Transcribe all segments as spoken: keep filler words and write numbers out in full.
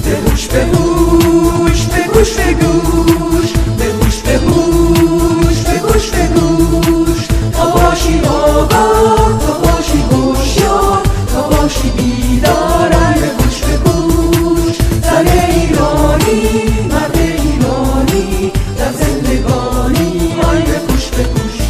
بگوش بگوش بگوش بگوش بگوش بگوش بگوش بگوش تا باشی آگاه تا باشی هوشیار تا باشی بیدار بگوش بگوش زن ایرانی مرد ایرانی در زندگانی آی بگوش بگوش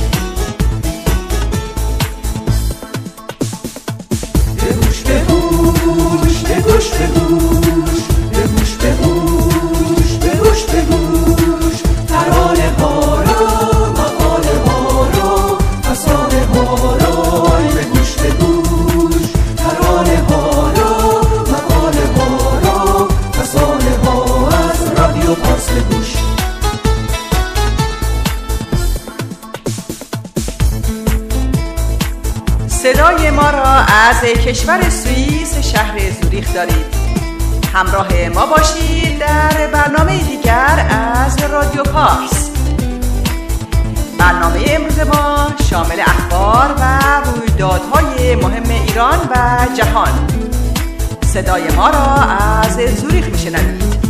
بگوش بگوش بگوش بگوش بگوش بگوش بگوش بگوش ترانه ها را مقاله ها را فسانه ها را بگوش بگوش ترانه ها را مقاله ها را فسانه ها از رادیو پارس بگوش صدای ما را از کشور سوئیس شهر زوریخ دارید. همراه ما باشید در برنامه دیگر از رادیو پارس. برنامه امروز ما شامل اخبار و رویدادهای مهم ایران و جهان. صدای ما را از زوریخ میشنوید.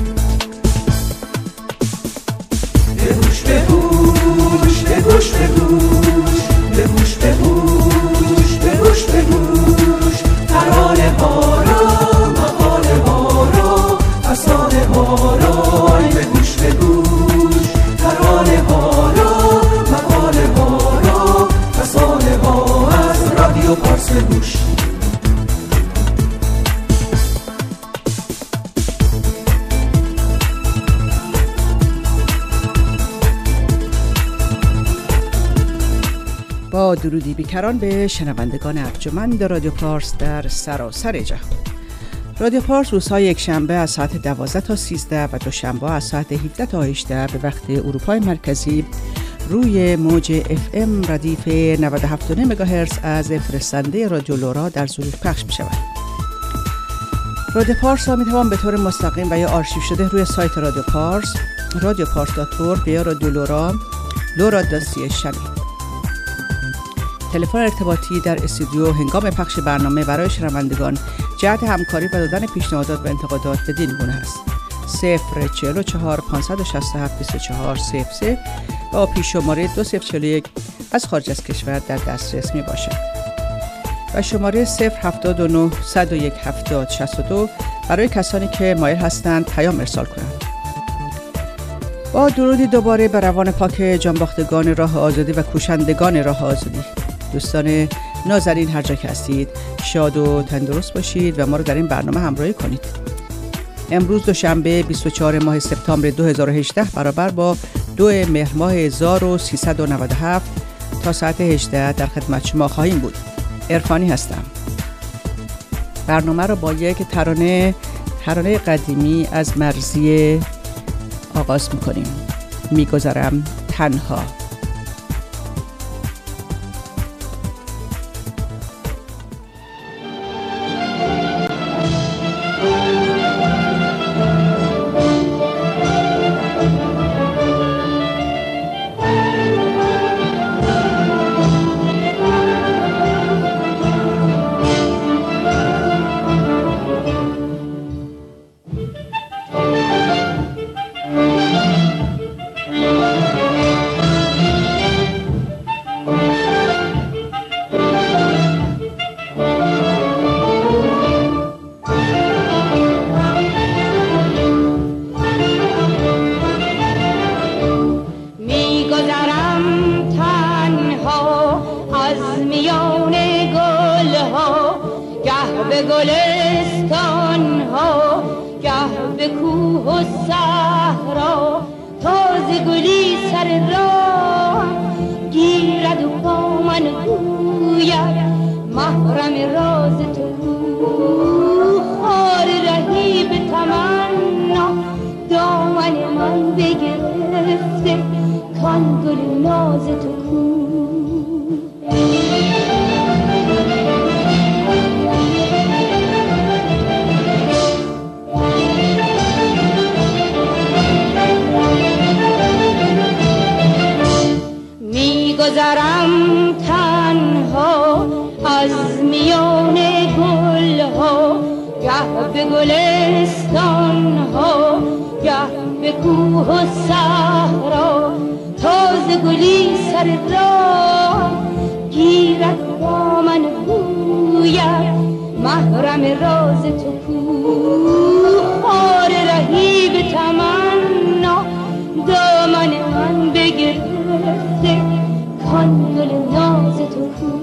بگوش بگوش بگوش بگوش بگوش بگوش بگوش بگوش ترانه ها را مقاله ها را فسانه ها را بگوش بگوش ترانه ها را مقاله ها را فسانه ها از رادیو پارس بگوش با درودی بیکران به شنوندگان ارجمند رادیو پارس در سراسر جهان. رادیو پارس روزهای یک شنبه از ساعت دوازده تا سیزده و دوشنبه از ساعت هفده تا هجده به وقت اروپای مرکزی روی موج اف ام ردیف نود و هفت و نیم مگاهرتز از فرستنده رادیو لورا در زوریخ پخش می شود. رادیو پارس را می توان به طور مستقیم و یا آرشیو شده روی سایت رادیو پارس رادیو پارس دات اورگ یا رادیو لورا لورا دات سی شنید. تلفن ارتباطی در استودیو هنگام پخش برنامه برای شنوندگان جهت همکاری و دادن پیشنهادات و انتقادات بدین گونه است: صفر چهل و چهار پانصد و شصت و هفت بیست و چهار صفر صفر و پیش شماره دو صفر چهل و یک از خارج از کشور در دسترس می باشد و شماره صفر هفتاد و نه صد و یک هفتاد شصت و دو برای کسانی که مایل هستند پیام ارسال کنند. با درودی دوباره به روان پاک جانباختگان راه آزادی و کوشندگان راه آزادی. دوستان نازنین هر جا که هستید شاد و تندرست باشید و ما رو در این برنامه همراهی کنید. امروز دوشنبه بیست و چهارم ماه سپتامبر دو هزار و هجده برابر با دو مهر ماه هزار و سیصد و نود و هفت تا ساعت هجده در خدمت شما خواهیم بود. عرفانی هستم. برنامه رو با یک ترانه ترانه قدیمی از مرضیه آغاز میکنیم. میگذرم تنها. گل گلستان ها گه به کوه و صحرا تازه گلی سر راه گیرد با من گوید محرم راز تو کو خار رهی به تمنا دامن من بگرفته کان گل ناز تو کو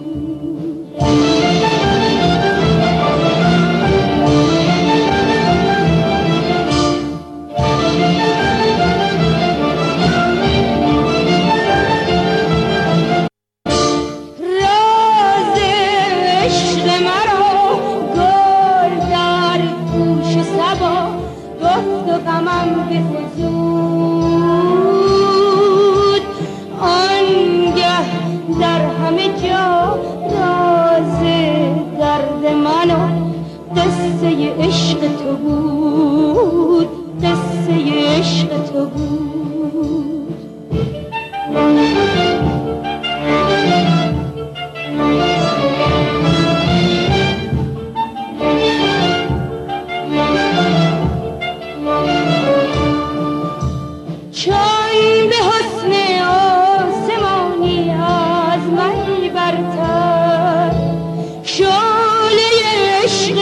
عشق تو بود قصه عشق تو بود چون به حسن آسمانی از من برتر شعله عشق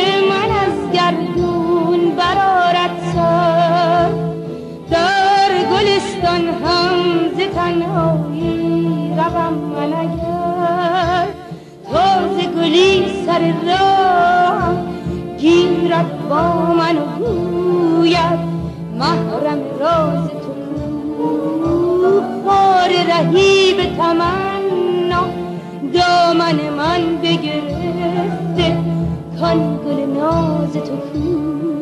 گردون برارد سر در گلستان هم ز تنهایی روم من اگر تازه گلی سر راه گیرد با من و گوید محرم راز تو کو خار رهی به تمنا دامن من بگرفته کان گل ناز تو کو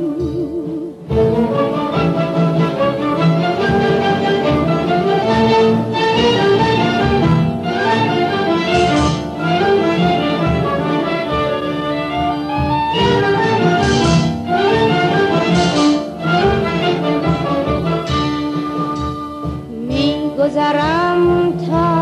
می گذرم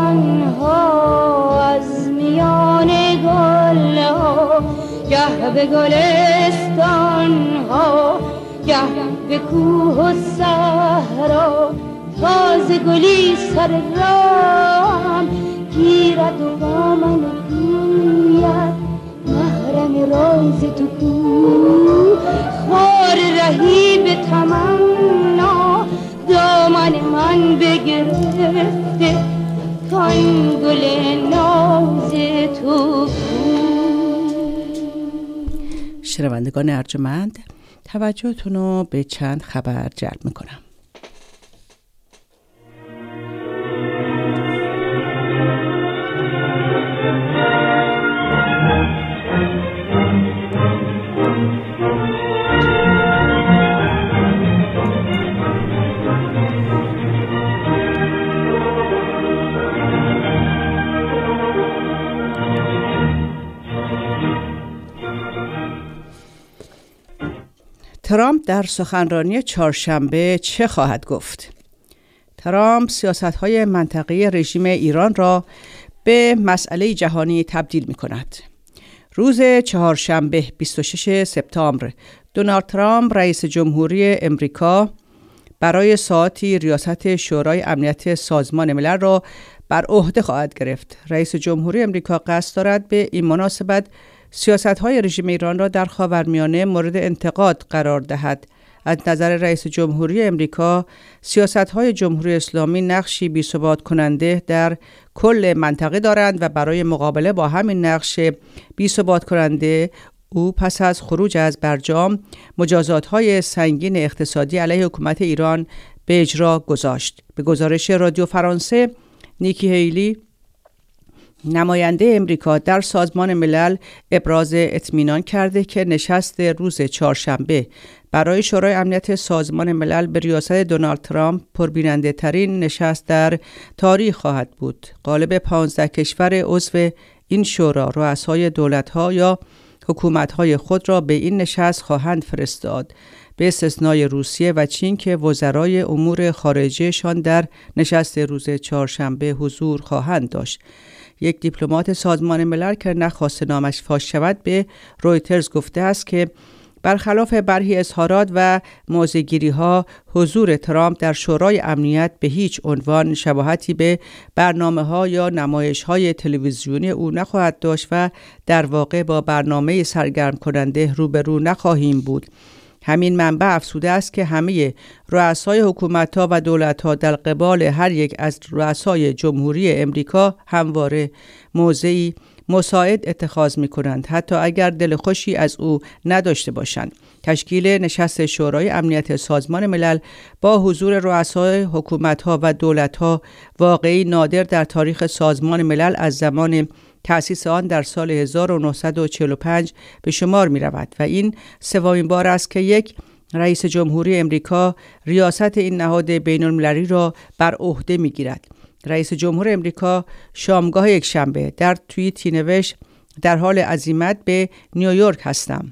تنها از میان گل ها گه به گلستان ها گه به کوه و صحرا تازه گلی سر راهم گیرد و با من گوید محرم راز تو کو خار رهی به تمنا دامن من بگرفته کان گل ناز تو کو. شنوندگان ارجمند، توجهتون رو به چند خبر جلب میکنم. ترامپ در سخنرانی چهارشنبه چه خواهد گفت؟ ترامپ سیاست‌های منطقه‌ای رژیم ایران را به مسئله جهانی تبدیل می‌کند. روز چهارشنبه بیست و ششم سپتامبر دونالد ترامپ رئیس جمهوری امریکا برای ساعتی ریاست شورای امنیت سازمان ملل را بر عهده خواهد گرفت. رئیس جمهوری امریکا قصد دارد به این مناسبت سیاست‌های رژیم ایران را در خاورمیانه مورد انتقاد قرار دهد. از نظر رئیس جمهوری امریکا، سیاست‌های جمهوری اسلامی نقشی بی‌ثبات کننده در کل منطقه دارند و برای مقابله با همین نقش بی‌ثبات کننده او پس از خروج از برجام مجازات‌های سنگین اقتصادی علیه حکومت ایران به اجرا گذاشت. به گزارش رادیو فرانسه، نیکی هیلی نماینده امریکا در سازمان ملل ابراز اطمینان کرده که نشست روز چهارشنبه برای شورای امنیت سازمان ملل به ریاست دونالد ترامپ پربیننده ترین نشست در تاریخ خواهد بود. غالب پانزده کشور عضو این شورا رؤسای دولت‌ها یا حکومت‌های خود را به این نشست خواهند فرستاد، به استثنای روسیه و چین که وزرای امور خارجه‌شان در نشست روز چهارشنبه حضور خواهند داشت. یک دیپلمات سازمان ملل که نخواست نامش فاش شود به رویترز گفته است که برخلاف برخی اظهارات و موضع‌گیری‌ها، حضور ترامپ در شورای امنیت به هیچ عنوان شباهتی به برنامه‌ها یا نمایش‌های تلویزیونی او نخواهد داشت و در واقع با برنامه سرگرم کننده روبرو نخواهیم بود. همین منبع افزوده است که همه رؤسای حکومت‌ها و دولت‌ها در قبال هر یک از رؤسای جمهوری امریکا همواره موضعی مساعد اتخاذ می‌کنند، حتی اگر دل خوشی از او نداشته باشند. تشکیل نشست شورای امنیت سازمان ملل با حضور رؤسای حکومت‌ها و دولت‌ها واقعی نادر در تاریخ سازمان ملل از زمان تأسیس آن در سال هزار و نهصد و چهل و پنج به شمار می رود و این سومین بار است که یک رئیس جمهوری امریکا ریاست این نهاد بین المللی را بر عهده می گیرد. رئیس جمهور امریکا شامگاه یک شنبه در توییتی نوشت: در حال عزیمت به نیویورک هستم.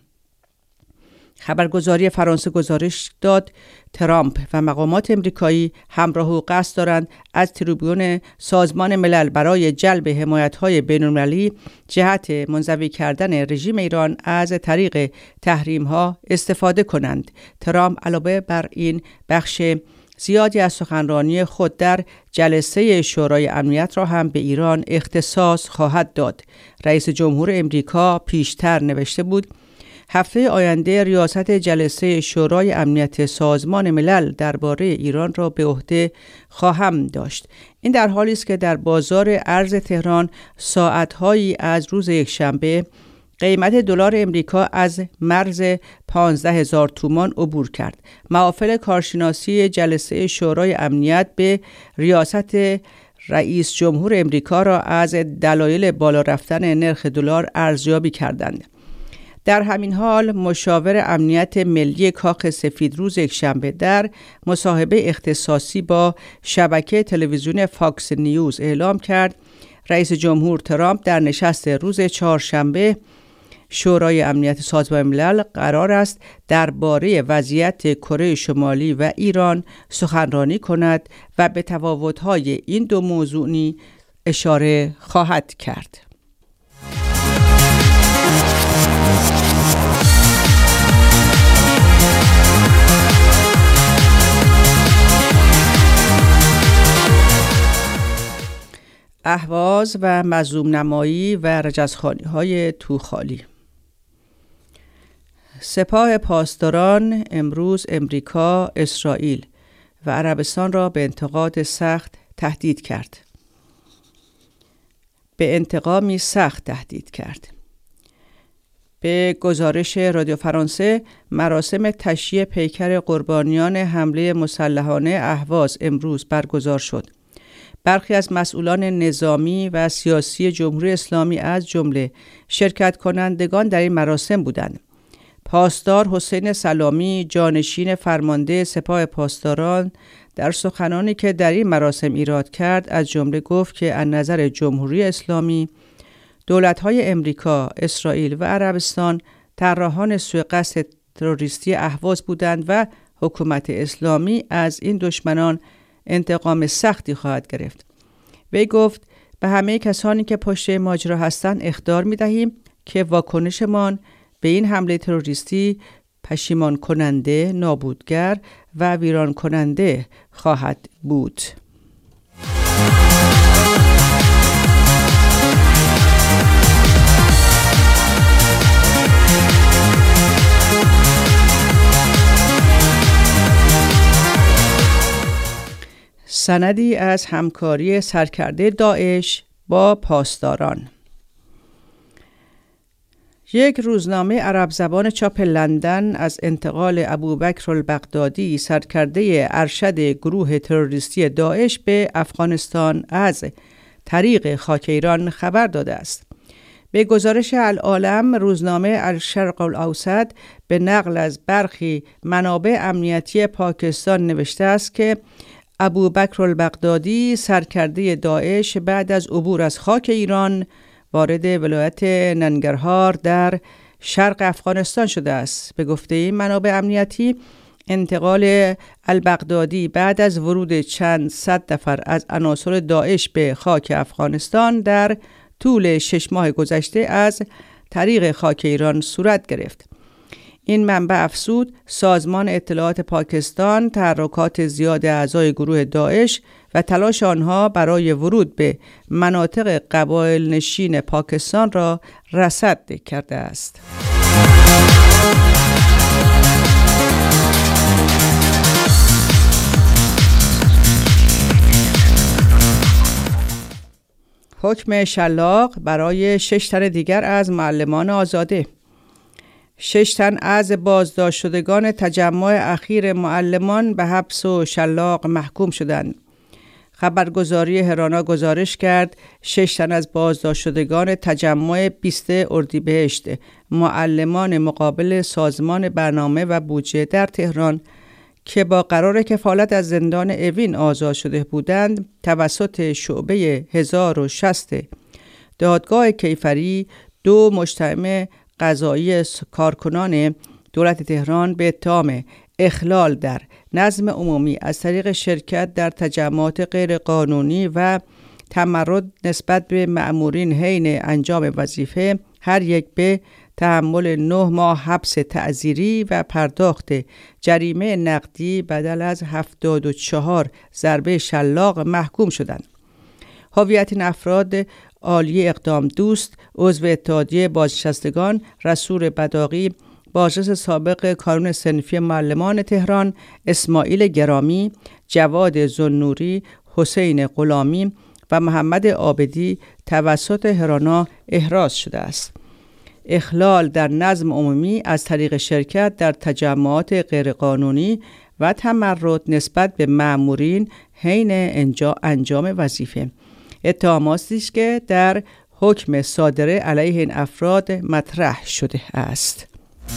خبرگزاری فرانسه گزارش داد ترامپ و مقامات امریکایی همراه و قصد دارند از تریبون سازمان ملل برای جلب حمایت‌های بین‌المللی جهت منزوی کردن رژیم ایران از طریق تحریم‌ها استفاده کنند. ترامپ علاوه بر این بخش زیادی از سخنرانی خود در جلسه شورای امنیت را هم به ایران اختصاص خواهد داد. رئیس جمهور امریکا پیشتر نوشته بود: هفته آینده ریاست جلسه شورای امنیت سازمان ملل درباره ایران را به عهده خواهم داشت. این در حالی است که در بازار ارز تهران ساعت‌هایی از روز یکشنبه قیمت دلار امریکا از مرز پانزده هزار تومان عبور کرد. محافل کارشناسی جلسه شورای امنیت به ریاست رئیس جمهور امریکا را از دلایل بالا رفتن نرخ دلار ارزیابی کردند. در همین حال مشاور امنیت ملی کاخ سفید روز یکشنبه در مصاحبه اختصاصی با شبکه تلویزیون فاکس نیوز اعلام کرد رئیس جمهور ترامپ در نشست روز چهارشنبه شورای امنیت سازمان ملل قرار است درباره وضعیت کره شمالی و ایران سخنرانی کند و به تفاوت‌های این دو موضوع اشاره خواهد کرد. اهواز و مظلوم نمایی و رجزخوانی‌های توخالی. سپاه پاسداران امروز امریکا، اسرائیل و عربستان را به انتقاد سخت تهدید کرد. به انتقامی سخت تهدید کرد. به گزارش رادیو فرانسه، مراسم تشییع پیکر قربانیان حمله مسلحانه اهواز امروز برگزار شد. برخی از مسئولان نظامی و سیاسی جمهوری اسلامی از جمله شرکت کنندگان در این مراسم بودند. پاسدار حسین سلامی، جانشین فرمانده سپاه پاسداران، در سخنانی که در این مراسم ایراد کرد از جمله گفت که از نظر جمهوری اسلامی دولت‌های امریکا، اسرائیل و عربستان طراحان سوء قصد تروریستی اهواز بودند و حکومت اسلامی از این دشمنان انتقام سختی خواهد گرفت. وی گفت به همه کسانی که پشت ماجرا هستند اخطار می‌دهیم که واکنشمان به این حمله تروریستی پشیمان کننده، نابودگر و ویران کننده خواهد بود. سندی از همکاری سرکرده داعش با پاسداران. یک روزنامه عرب زبان چاپ لندن از انتقال ابوبکر البغدادی، سرکرده ارشد گروه تروریستی داعش به افغانستان از طریق خاک ایران خبر داده است. به گزارش العالم، روزنامه الشرق الاوسط به نقل از برخی منابع امنیتی پاکستان نوشته است که ابوبکر البغدادی، سرکرده داعش، بعد از عبور از خاک ایران وارد ولایت ننگرهار در شرق افغانستان شده است. به گفته این منابع امنیتی، انتقال البغدادی بعد از ورود چند صد نفر از عناصر داعش به خاک افغانستان در طول شش ماه گذشته از طریق خاک ایران صورت گرفت. این منبع افزود سازمان اطلاعات پاکستان تحرکات زیاد اعضای گروه داعش و تلاش آنها برای ورود به مناطق قبایل نشین پاکستان را رصد کرده است. حکم شلاق برای شش تن دیگر از معلمان آزاده. شش تن از بازداشت شدگان تجمع اخیر معلمان به حبس و شلاق محکوم شدند. خبرگزاری هرانا گزارش کرد شش تن از بازداشت شدگان تجمع بیست اردیبهشت معلمان مقابل سازمان برنامه و بودجه در تهران که با قرار کفالت از زندان اوین آزاد شده بودند توسط شعبه هزار و شصت دادگاه کیفری دو مجتمع قضایی کارکنان دولت تهران به اتهام اخلال در نظم عمومی از طریق شرکت در تجمعات غیر قانونی و تمرد نسبت به مأمورین حین انجام وظیفه هر یک به تحمل نه ماه حبس تعزیری و پرداخت جریمه نقدی بدل از هفتاد و چهار ضربه شلاق محکوم شدند. هویت این افراد عالی اقدام دوست، عضو اتحادیه بازنشستگان، رسول بداقی، بازرس سابق کانون صنفی معلمان تهران، اسماعیل گرامی، جواد زنوری، حسین غلامی و محمد عابدی توسط هرانا احراز شده است. اخلال در نظم عمومی از طریق شرکت در تجمعات غیرقانونی و تمرد نسبت به مأمورین حین انجام وظیفه. اتهاماتی است که در حکم صادره علیه این افراد مطرح شده است.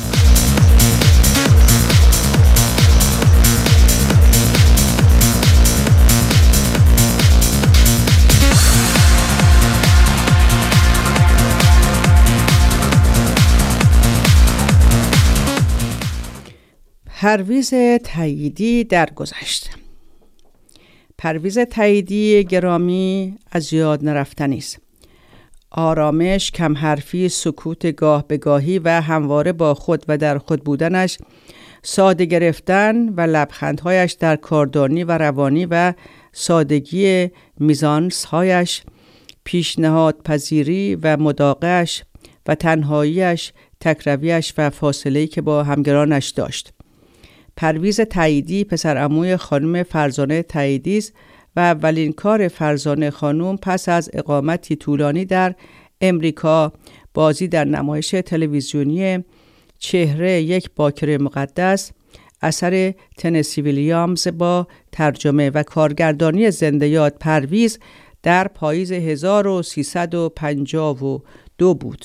پرویز تاییدی درگذشت. پرویز تاییدی گرامی از یاد نرفتنی است. آرامش، کم حرفی، سکوت گاه به گاهی و همواره با خود و در خود بودنش، ساده گرفتن و لبخندهایش در کاردانی و روانی و سادگی میزانسهایش، پیشنهاد پذیری و مداقه‌اش و تنهاییش، تکرویش و فاصله‌ای که با همگرانش داشت. پرویز تاییدی پسر عموی خانم فرزانه تاییدی است و اولین کار فرزانه خانم پس از اقامتی طولانی در امریکا بازی در نمایش تلویزیونی چهره یک باکره مقدس اثر تنسی ویلیامز با ترجمه و کارگردانی زنده یاد پرویز در پاییز هزار و سیصد و پنجاه و دو بود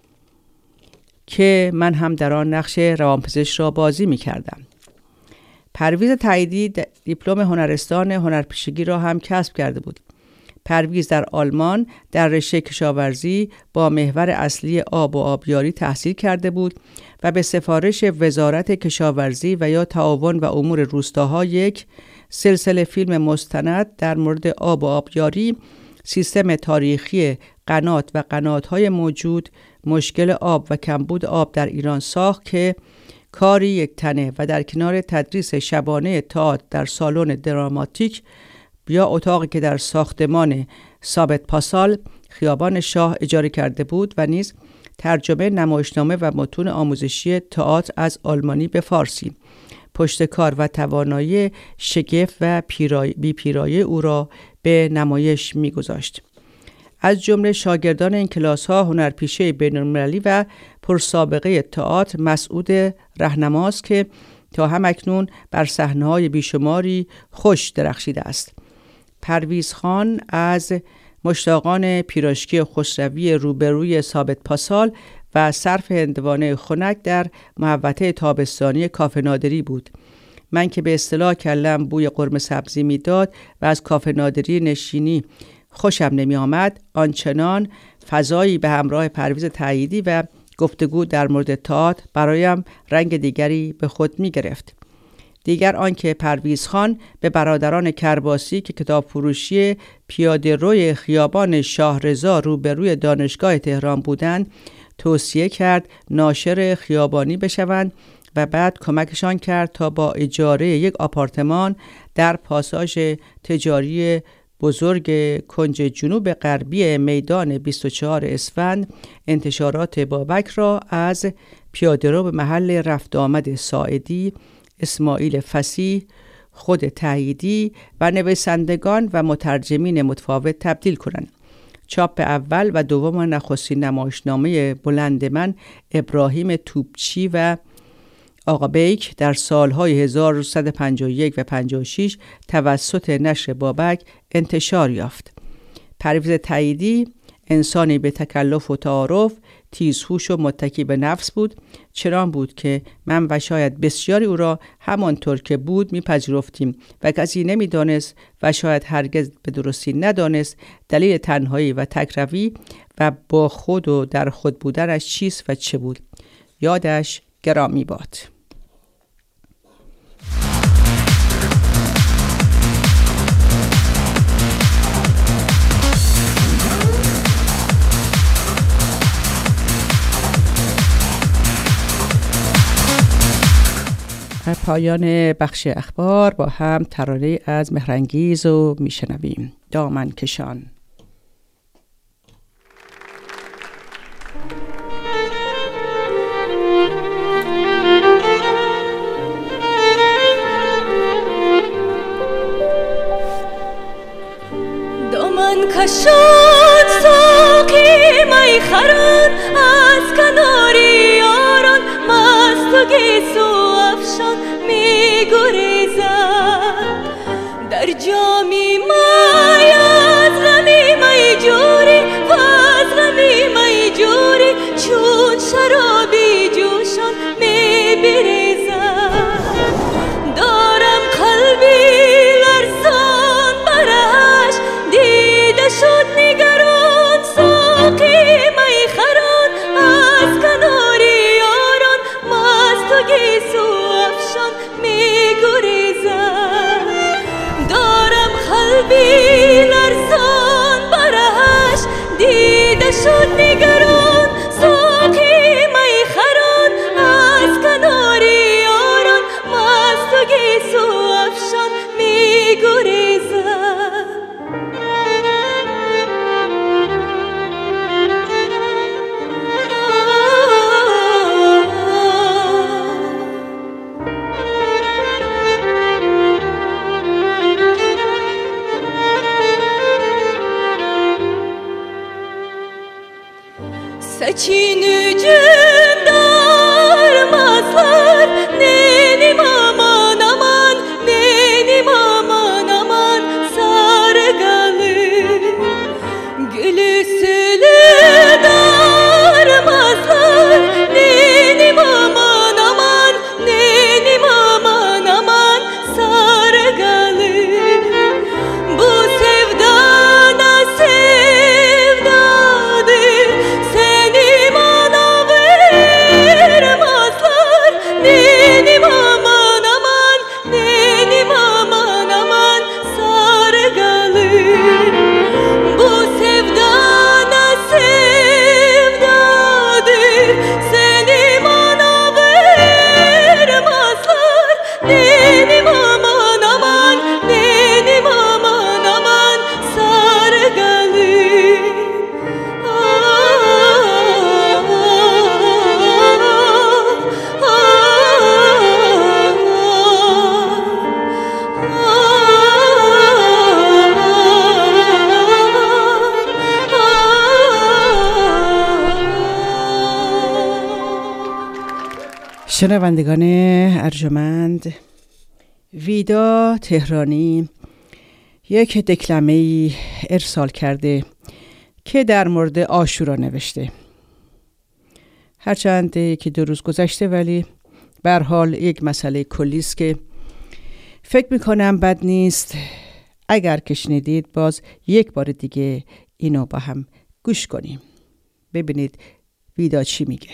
که من هم در آن نقش روانپزشک را بازی می کردم. پرویز تاییدی دیپلم هنرستان هنرپیشگی را هم کسب کرده بود. پرویز در آلمان در رشته کشاورزی با محور اصلی آب و آبیاری تحصیل کرده بود و به سفارش وزارت کشاورزی و یا تعاون و امور روستاها یک سلسله فیلم مستند در مورد آب و آبیاری، سیستم تاریخی قنات و قنات‌های موجود، مشکل آب و کمبود آب در ایران ساخت که کاری یک تنه و در کنار تدریس شبانه تئاتر در سالن دراماتیک یا اتاقی که در ساختمان ثابت پاسال خیابان شاه اجاره کرده بود و نیز ترجمه نمایشنامه و متون آموزشی تئاتر از آلمانی به فارسی، پشتکار و توانایی شگفت و بی پیرایه او را به نمایش می‌گذاشت. از جمله شاگردان این کلاس‌ها هنرپیشه بین‌المللی و پرسابقه تئاتر مسعود رهنماست که تا همکنون بر صحنه‌های بیشماری خوش درخشیده است. پرویز خان از مشتاقان پیراشکی خسروی روبروی ثابت پاسال و صرف هندوانه خنک در محوطه تابستانی کافه نادری بود. من که به اصطلاح کلم بوی قرمه سبزی میداد و از کافه نادری نشینی خوشم نمی آمد، آنچنان فضایی به همراه پرویز تاییدی و گفتگو در مورد تئاتر برایم رنگ دیگری به خود می گرفت. دیگر آنکه پرویز خان به برادران کرباسی که کتاب فروشی پیاده روی خیابان شاهرضا روبروی دانشگاه تهران بودند توصیه کرد ناشر خیابانی بشوند و بعد کمکشان کرد تا با اجاره یک آپارتمان در پاساژ تجاری بزرگ کنج جنوب غربی میدان بیست و چهار اسفند انتشارات بابک را از پیاده‌رو به محل رفت آمد ساعدی، اسماعیل فصیح، خود تاییدی و نویسندگان و مترجمین متفاوت تبدیل کنند. چاپ اول و دوم نخستین نمایشنامه بلند من، ابراهیم توپچی و آقا بیک، در سالهای هزار و سیصد و پنجاه و یک و پنجاه و شش توسط نشر بابک انتشار یافت. پرویز تاییدی انسانی به تکلف و تعارف، تیزهوش و متکی به نفس بود، چنان بود که من و شاید بسیاری او را همانطور که بود میپذیرفتیم و کسی نمیدانست و شاید هرگز به درستی ندانست دلیل تنهایی و تکروی و با خود و در خود بودنش چیست و چه بود. یادش گرامی باد. پایان بخش اخبار با هم ترانه از مهرانگیز رو میشنویم. دامن کشان. دامن کشان ساقی می خران از کناری یاران مست و گیسو افشان می گریزد در جامی می از غمی می جوری و از غمی می جوری چون شرابی جوشان می بریزد دارم قلبی لرزان برش دیده شد نگران ساقی می خران از کناری یاران مست و گیسو افشان می گریزد دارم قلبی لرزان برش دیده شد نگران ساقی می خران از کناری یاران مست و گیسو افشان می گریزد Saçını cümdar mazlar nenim aman aman nenim aman aman sargalı gülü sülü darmazlar nenim aman aman nenim aman aman sargalı bu sevdana sevdadır seni bana vermezler nenim aman aman nenim aman aman sargalı bu sevdana sevdadır seni bana vermezler nenim aman aman nenim aman aman sargalı شنوندگان ارجمند، ویدا تهرانی یک دکلمه‌ای ارسال کرده که در مورد عاشورا نوشته. هرچند که دو روز گذشته ولی به هر حال یک مسئله کلی است که فکر میکنم بد نیست اگر که شنیدید باز یک بار دیگه اینو با هم گوش کنیم، ببینید ویدا چی میگه.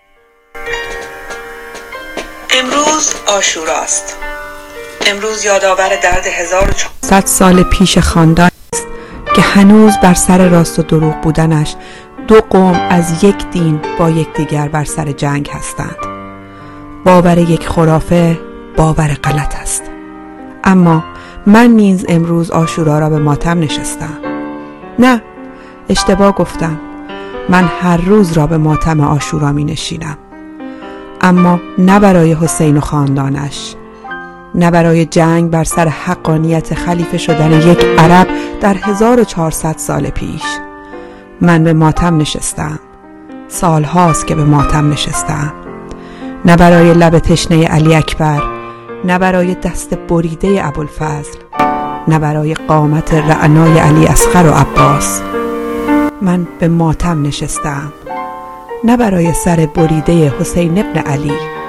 امروز عاشوراست. امروز یادآور درد هزار و چهارصد سال پیش خاندان است که هنوز بر سر راست و دروغ بودنش دو قوم از یک دین با یکدیگر بر سر جنگ هستند. باور یک خرافه باور غلط است. اما من نیز امروز عاشورا را به ماتم نشستم. نه، اشتباه گفتم. من هر روز را به ماتم عاشورا می نشینم، اما نه برای حسین و خاندانش، نه برای جنگ بر سر حقانیت خلیفه شدن یک عرب در هزار و چهارصد سال پیش. من به ماتم نشستم. سال هاست که به ماتم نشستم. نه برای لب تشنه علی اکبر، نه برای دست بریده ابوالفضل، نه برای قامت رعنای علی اصغر و عباس. من به ماتم نشستم. نه برای سر بریده حسین ابن علی،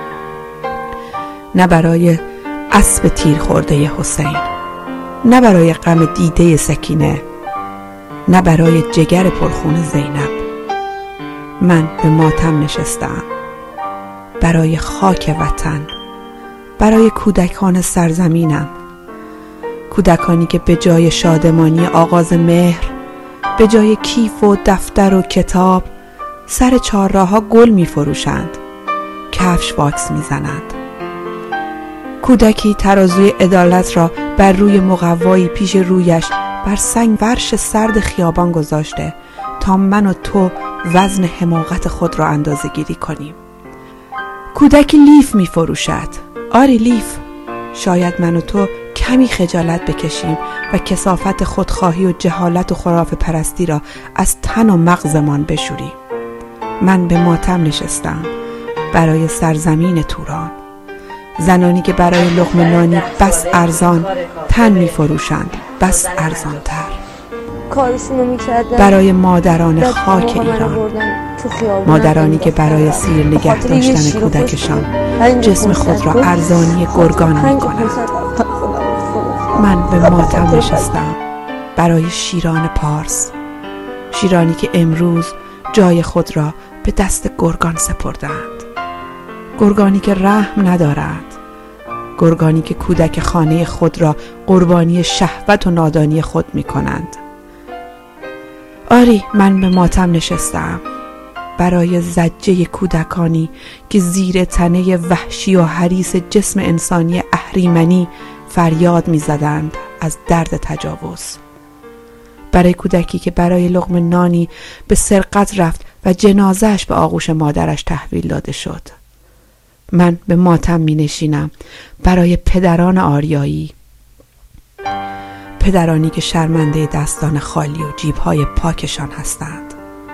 نه برای اسب تیر خورده حسین، نه برای غم دیده سکینه، نه برای جگر پرخون زینب. من به ماتم نشستم برای خاک وطن، برای کودکان سرزمینم، کودکانی که به جای شادمانی آغاز مهر، به جای کیف و دفتر و کتاب سر چهارراه‌ها گل می فروشند، کفش واکس می زنند. کودکی ترازوی عدالت را بر روی مقوایی پیش رویش بر سنگ فرش سرد خیابان گذاشته تا من و تو وزن حماقت خود را اندازه گیری کنیم. کودکی لیف می فروشد. آری لیف. شاید من و تو کمی خجالت بکشیم و کثافت خودخواهی و جهالت و خرافه پرستی را از تن و مغزمان بشوریم. من به ماتم نشستم برای سرزمین توران، زنانی که برای لقمه نانی بس ارزان تن می فروشند، بس ارزان تر. برای مادران خاک ایران، مادرانی که برای سیر نگه داشتن کودکشان جسم خود را ارزانی گرگان می کنند. من به ماتم نشستم برای شیران پارس، شیرانی که امروز جای خود را به دست گرگان سپردند، گرگانی که رحم ندارند، گرگانی که کودک خانه خود را قربانی شهوت و نادانی خود می کنند. آری، من به ماتم نشستم برای زجه کودکانی که زیر تنه وحشی و حریص جسم انسانی اهریمنی فریاد می زدند از درد تجاوز، برای کودکی که برای لقمه نانی به سرقت رفت و جنازهش به آغوش مادرش تحویل داده شد. من به ماتم می نشینم برای پدران آریایی، پدرانی که شرمنده دستان خالی و جیبهای پاکشان هستند،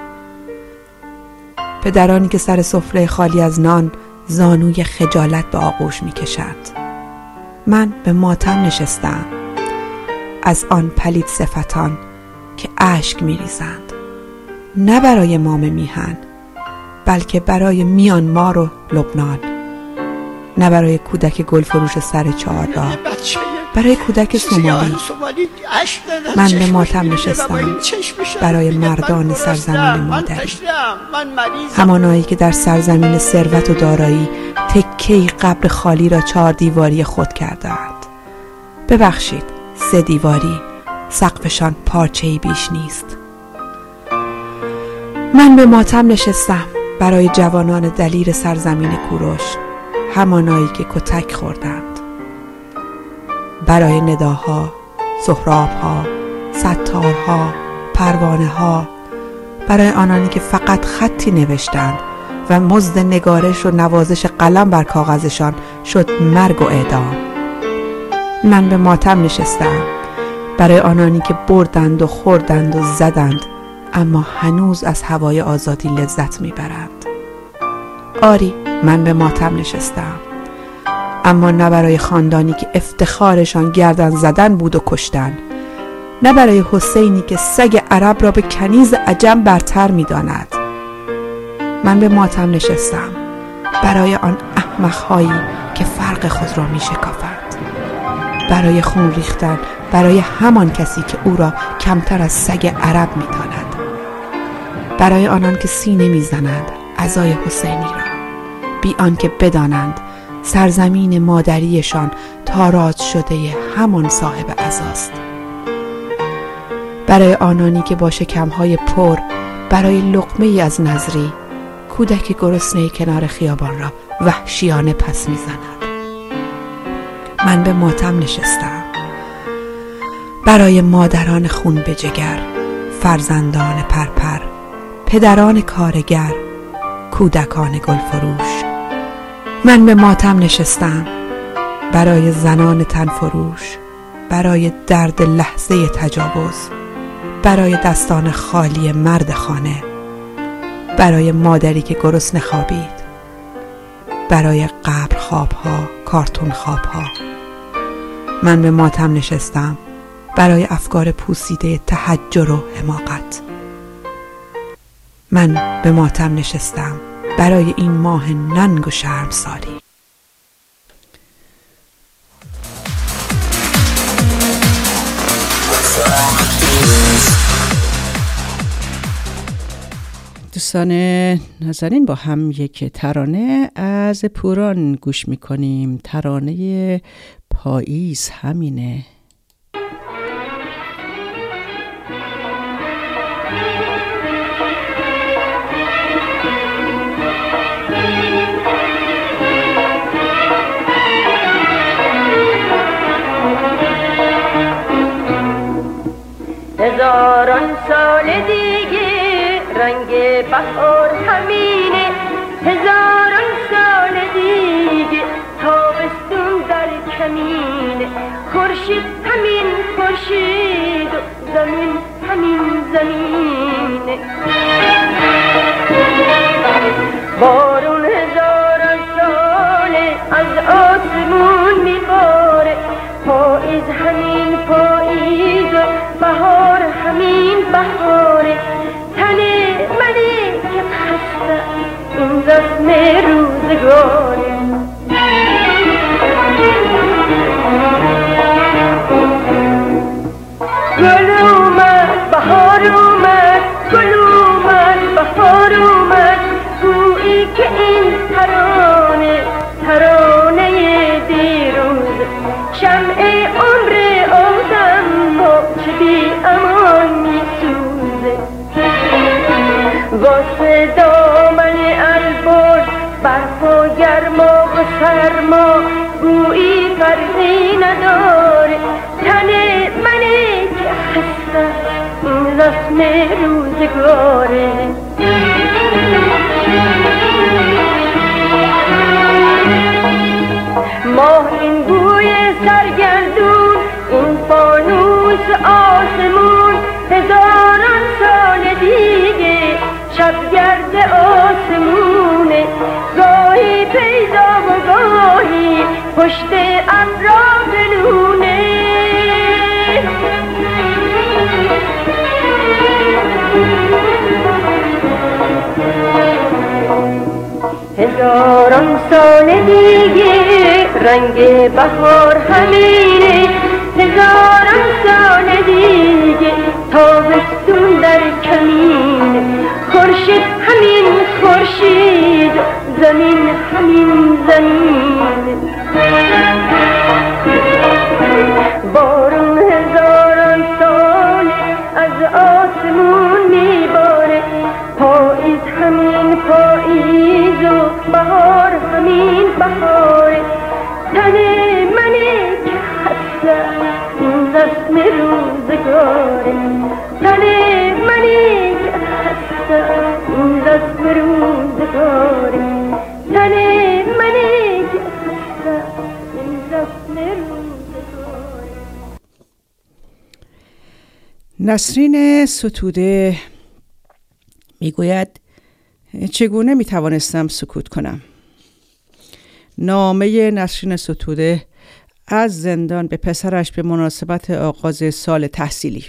پدرانی که سر سفره خالی از نان زانوی خجالت به آغوش می کشند. من به ماتم نشستم از آن پلید صفتان که اشک می ریزند، نه برای مام میهن بلکه برای میانمار و لبنان، نه برای کودک گلفروش سر چهارراه، برای کودک سومالی. من به ماتم نشستم برای مردان سرزمین مادری، همانایی که در سرزمین ثروت و دارایی تکه‌ای قبر خالی را چهار دیواری خود کردند. ببخشید، سه دیواری، سقفشان پارچه‌ای بیش نیست. من به ماتم نشستم برای جوانان دلیر سرزمین کوروش، همانایی که کتک خوردند، برای نداها، سهرابها، ستارها، پروانه‌ها، برای آنانی که فقط خطی نوشتند و مزد نگارش و نوازش قلم بر کاغذشان شد مرگ و اعدام. من به ماتم نشستم برای آنانی که بردند و خوردند و زدند اما هنوز از هوای آزادی لذت میبرند. آری، من به ماتم نشستم، اما نه برای خاندانی که افتخارشان گردن زدن بود و کشتن، نه برای حسینی که سگ عرب را به کنیز عجم برتر می‌داند. من به ماتم نشستم برای آن احمق‌هایی که فرق خود را می‌شکافند، برای خون ریختن برای همان کسی که او را کمتر از سگ عرب می‌داند، برای آنان که سینه می‌زنند عزای حسینی را بی آنکه بدانند سرزمین مادریشان تاراج شده همان صاحب عزاست، برای آنانی که با شکمهای پر برای لقمه ای از نظری کودک گرسنه کنار خیابان را وحشیانه پس میزند. من به ماتم نشستم برای مادران خون به جگر، فرزندان پرپر، پدران کارگر، کودکان گلفروش. من به ماتم نشستم برای زنان تنفروش، برای درد لحظه تجاوز، برای دستان خالی مرد خانه، برای مادری که گرسنه خوابید، برای قبر خوابها، کارتون خوابها. من به ماتم نشستم برای افکار پوسیده تحجر و حماقت. من به ماتم نشستم برای این ماه ننگ و شرمساری. دوستان نازنین، با هم یک ترانه از پوران گوش میکنیم. ترانه پاییز همینه. هزاران سال دیگه رنگ بهار همینه، هزاران سال دیگه تابستون در کمینه، خورشید همین خورشید و زمین همین زمینه. بارون هزاران ساله از آسمون میباره، پاییز همین پاییز و بهار همین بهاره. تنه منی که خسته این رسم روزگاره، گل اومد بهار اومد، گل اومد بهار اومد، گویی که این ترانه ترانه دیروز، شمع عمر آدم و چه بی امان میسوزه. واسه دامن البرز برفا گرما و سرما، گویی فرقی نداره. تنه منه که خسته این رسم روزگاره. ماه این بوی سرگردون، این فانوس آسمون، هزاران سال دیگه شبگرد آسمونه، گاهی پیدا و گاهی پشت ابرا بنونه. هزاران سال دیگه رنگ بهار همینه، هزاران سال دیگه تابستون در کمینه، خورشید همین خورشید، زمین همین زمینه. بارون هزاران سال از آسمون میباره، پاییز همین پاییز و بهار همین بهاره. تنه منه که خسته این رسم روزگاره، تنه منه که خسته این رسم روزگاره، تنه منه که خسته این رسم روزگاره. نسرین ستوده میگوید چگونه میتوانستم سکوت کنم؟ نامه نسرین ستوده از زندان به پسرش به مناسبت آغاز سال تحصیلی.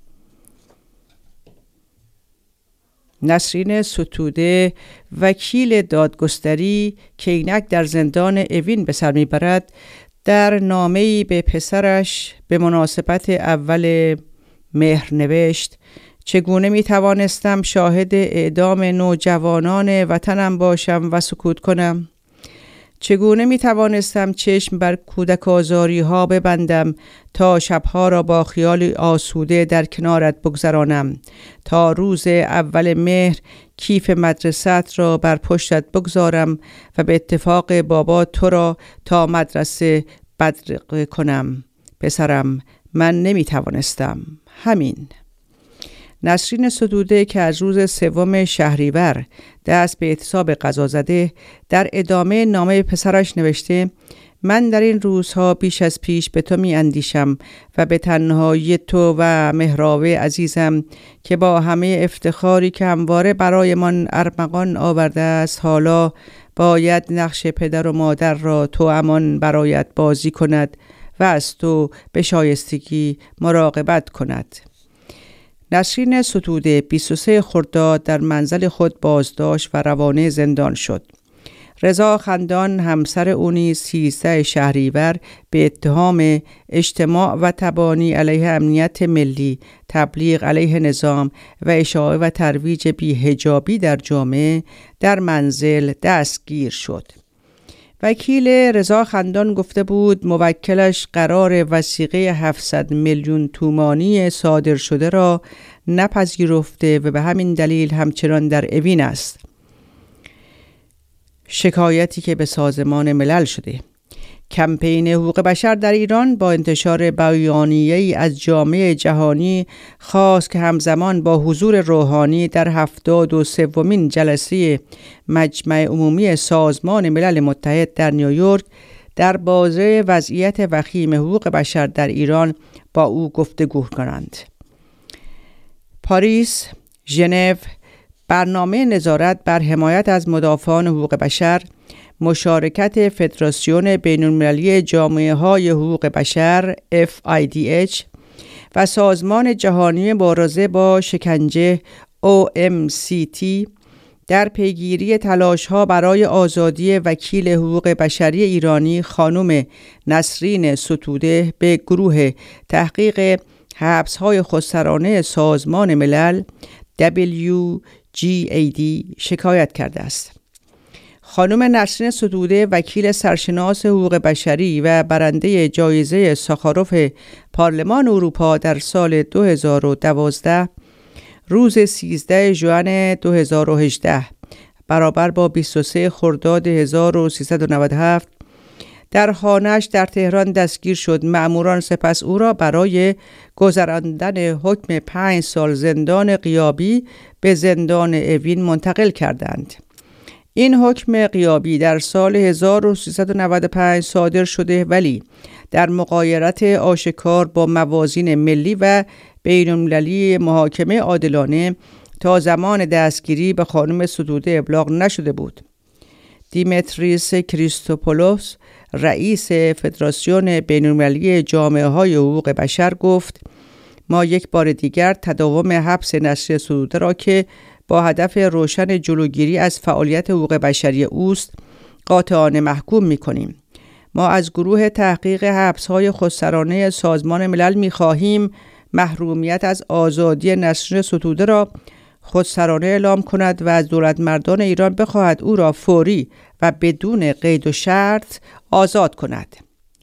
نسرین ستوده وکیل دادگستری که اینک در زندان اوین به سر میبرد، در نامه‌ای به پسرش به مناسبت اول مهر نوشت: چگونه می توانستم شاهد اعدام نوجوانان وطنم باشم و سکوت کنم؟ چگونه می توانستم چشم بر کودک آزاری ها ببندم تا شبها را با خیال آسوده در کنارت بگذرانم، تا روز اول مهر کیف مدرسه‌ات را بر پشتت بگذارم و به اتفاق بابا تو را تا مدرسه بدرقه کنم. پسرم، من نمی توانستم. همین. نسرین ستوده که از روز سوم شهریور دست به اعتصاب غذا زده، در ادامه نامه پسرش نوشته: من در این روزها بیش از پیش به تو می اندیشم و به تنهایی تو و مهرابه عزیزم که با همه افتخاری که همواره برایمان ارمغان آورده است، حالا باید نقش پدر و مادر را تو امان برایت بازی کند و از تو به شایستگی مراقبت کند. نسرین ستوده بیست و سه خرداد در منزل خود بازداشت و روانه زندان شد. رضا خندان همسر او نیز سیزده شهریور به اتهام اجتماع و تبانی علیه امنیت ملی، تبلیغ علیه نظام و اشاعه و ترویج بی‌حجابی در جامعه در منزل دستگیر شد. وکیل رضا خندان گفته بود موکلش قرار وثیقه هفتصد میلیون تومانی صادر شده را نپذیرفته و به همین دلیل همچنان در اوین است. شکایتی که به سازمان ملل شده. کمپین حقوق بشر در ایران با انتشار بیانیه‌ای از جامعه جهانی خواست که همزمان با حضور روحانی در هفتاد و سومین جلسه مجمع عمومی سازمان ملل متحد در نیویورک در باره وضعیت وخیم حقوق بشر در ایران با او گفتگو کنند. پاریس، ژنو، برنامه نظارت بر حمایت از مدافعان حقوق بشر، مشارکت فدراسیون بین‌المللی جامعه‌های حقوق بشر اف آی دی اچ و سازمان جهانی مبارزه با شکنجه او ام سی تی در پیگیری تلاش‌ها برای آزادی وکیل حقوق بشری ایرانی خانم نسرین ستوده به گروه تحقیق حبس‌های خودسرانه سازمان ملل دبلیو جی ای دی شکایت کرده است. خانم نسرین ستوده وکیل سرشناس حقوق بشری و برنده جایزه ساخاروف پارلمان اروپا در سال دو هزار و دوازده روز سیزده ژوئن دو هزار و هجده برابر با بیست و سه خرداد هزار و سیصد و نود و هفت در خانه‌اش در تهران دستگیر شد. مأموران سپس او را برای گذراندن حکم پنج سال زندان غیابی به زندان اوین منتقل کردند. این حکم غیابی در سال هزار و سیصد و نود و پنج صادر شده، ولی در مغایرت آشکار با موازین ملی و بین‌المللی محاکمه عادلانه تا زمان دستگیری به خانم ستوده ابلاغ نشده بود. دیمتریس کریستوپولوس رئیس فدراسیون بین‌المللی جامعه‌های حقوق بشر گفت: ما یک بار دیگر تداوم حبس نسرین ستوده را که با هدف روشن جلوگیری از فعالیت حقوق بشری اوست قاطعانه محکوم می‌کنیم. ما از گروه تحقیق حبس‌های خودسرانه سازمان ملل می‌خواهیم محرومیت از آزادی نسرین ستوده را خودسرانه اعلام کند و از دولت مردان ایران بخواهد او را فوری و بدون قید و شرط آزاد کند.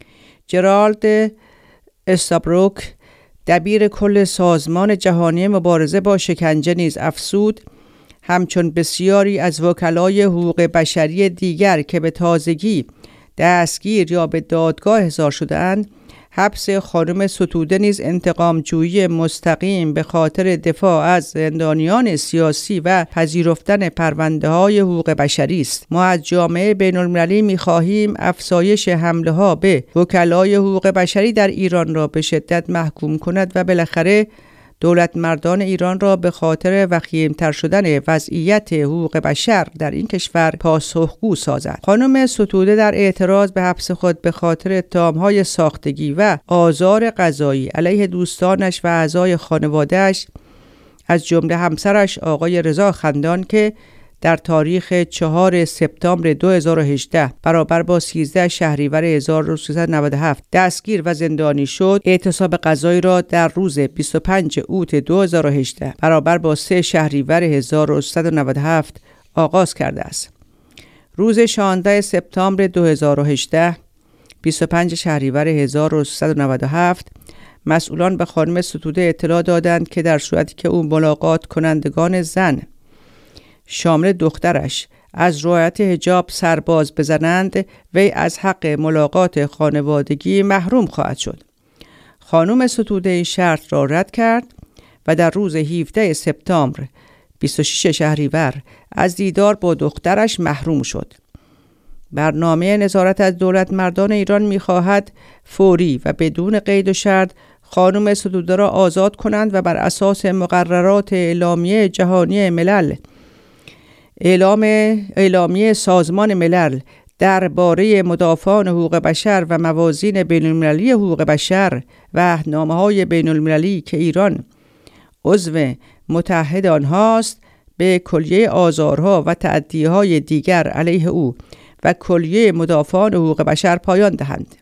جرالد استابروک دبیر کل سازمان جهانی مبارزه با شکنجه نیز افزود: همچون بسیاری از وکلای حقوق بشری دیگر که به تازگی دستگیر یا به دادگاه احضار شده‌اند، حبس خانم ستوده نیز انتقام جویی مستقیم به خاطر دفاع از زندانیان سیاسی و پذیرفتن پرونده های حقوق بشری است. ما از جامعه بین المللی می خواهیم افزایش حمله ها به وکلای حقوق بشری در ایران را به شدت محکوم کند و بالاخره دولت مردان ایران را به خاطر وخیم‌تر شدن وضعیت حقوق بشر در این کشور پاسخگو سازد. خانم ستوده در اعتراض به حبس خود به خاطر اتهام‌های ساختگی و آزار قضایی علیه دوستانش و اعضای خانواده‌اش از جمله همسرش آقای رضا خندان که در تاریخ چهارم سپتامبر دو هزار و هجده برابر با سیزده شهریور هزار و سیصد و نود و هفت دستگیر و زندانی شد، اعتصاب قضایی را در روز بیست و پنجم اوت دو هزار و هجده برابر با سوم شهریور هزار و سیصد و نود و هفت آغاز کرده است. روز شانزده سپتامبر دو هزار و هجده، بیست و پنج شهریور هزار و سیصد و نود و هفت، مسئولان به خانم ستوده اطلاع دادند که در صورتی که او ملاقات کنندگان زن شامل دخترش از رعایت حجاب سرباز بزنند، وی از حق ملاقات خانوادگی محروم خواهد شد. خانم ستوده این شرط را رد کرد و در روز هفدهم سپتامبر بیست و ششم شهریور از دیدار با دخترش محروم شد. برنامه نظارت از دولت مردان ایران می‌خواهد فوری و بدون قید و شرط خانم ستوده را آزاد کنند و بر اساس مقررات اعلامیه جهانی ملل اعلام اعلامیه سازمان ملل درباره مدافعان حقوق بشر و موازین بین‌المللی حقوق بشر و عهدنامه‌های بین‌المللی که ایران عضو متحد آنهاست به کلیه آزارها و تعدی‌های دیگر علیه او و کلیه مدافعان حقوق بشر پایان دهند.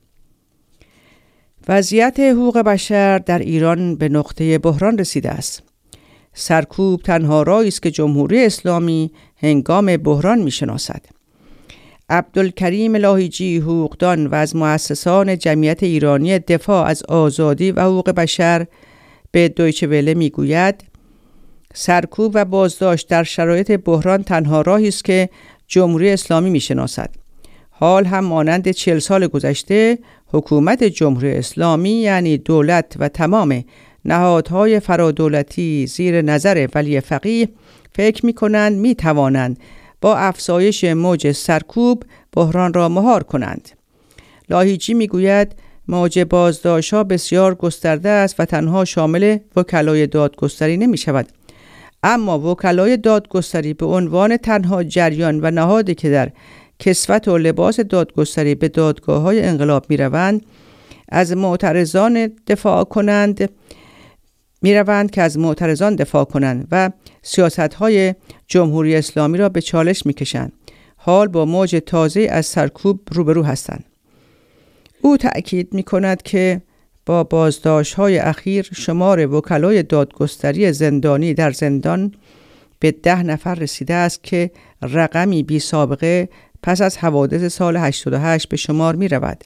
وضعیت حقوق بشر در ایران به نقطه بحران رسیده است. سرکوب تنها راهی است که جمهوری اسلامی هنگام بحران می‌شناسد. عبدالکریم لاهیجی، حقوقدان و از مؤسسان جمعیت ایرانی دفاع از آزادی و حقوق بشر، به دویچه وله میگوید سرکوب و بازداشت در شرایط بحران تنها راهی است که جمهوری اسلامی میشناسد. حال هم مانند چهل سال گذشته حکومت جمهوری اسلامی یعنی دولت و تمام نهادهای فرادولتی زیر نظر ولی فقیه فکر می‌کنند می‌توانند با افزایش موج سرکوب بحران را مهار کنند. لاهیجی میگوید موج بازداشت‌ها بسیار گسترده است و تنها شامل وکلای دادگستری نمی‌شود، اما وکلای دادگستری به عنوان تنها جریان و نهادی که در کسوت و لباس دادگستری به دادگاه‌های انقلاب می‌روند از معترضان دفاع کنند می‌روند که از معترضان دفاع کنند و سیاست‌های جمهوری اسلامی را به چالش می‌کشند. حال با موج تازه از سرکوب روبرو هستند. او تأکید می‌کند که با بازداشت‌های اخیر شمار وکلای دادگستری زندانی در زندان به ده نفر رسیده است که رقمی بی سابقه پس از حوادث سال هشتاد و هشت به شمار می رود.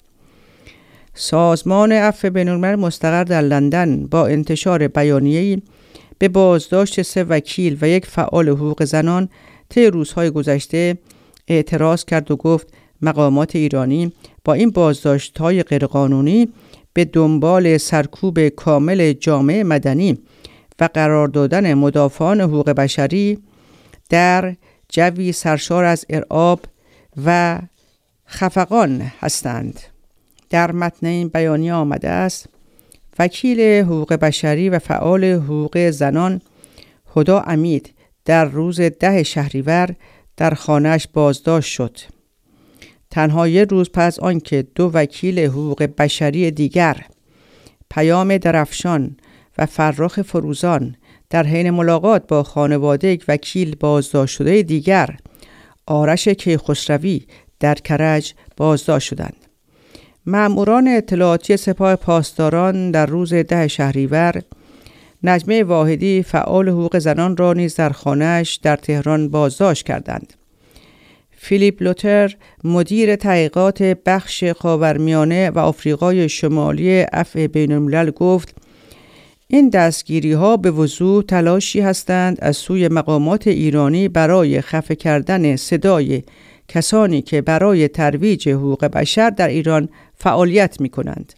سازمان عفو بین‌الملل مستقر در لندن با انتشار بیانیه‌ای به بازداشت سه وکیل و یک فعال حقوق زنان طی روزهای گذشته اعتراض کرد و گفت مقامات ایرانی با این بازداشت‌های غیرقانونی به دنبال سرکوب کامل جامعه مدنی و قرار دادن مدافعان حقوق بشری در جوی سرشار از ارعاب و خفقان هستند. در متن این بیانیه آمده است وکیل حقوق بشری و فعال حقوق زنان هدا امید در روز ده شهریور در خانه‌اش بازداشت شد. تنها یک روز پس آنکه دو وکیل حقوق بشری دیگر پیام درفشان و فرخ فروزان در حین ملاقات با خانواده یک وکیل بازداشت شده دیگر آرش کیخسروی در کرج بازداشت شدند. مأموران اطلاعاتی سپاه پاسداران در روز ده شهریور نجمه واحدی فعال حقوق زنان را نیز در خانه‌اش در تهران بازداشت کردند. فیلیپ لوتر مدیر تحقیقات بخش خاورمیانه و آفریقای شمالی عفو بین‌الملل گفت این دستگیری ها به وضوح تلاشی هستند از سوی مقامات ایرانی برای خفه کردن صدای کسانی که برای ترویج حقوق بشر در ایران فعالیت می کنند.